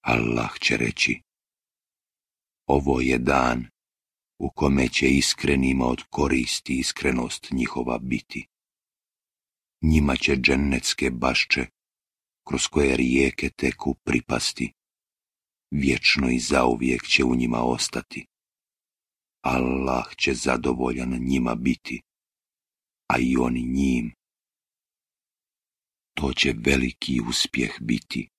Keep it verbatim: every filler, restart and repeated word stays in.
Allah će reći: ovo je dan u kome će iskrenima od koristi iskrenost njihova biti. Njima će džennetske bašče, kroz koje rijeke teku, pripasti. Vječno i zauvijek će u njima ostati. Allah će zadovoljan njima biti, a i oni njim. To će veliki uspjeh biti.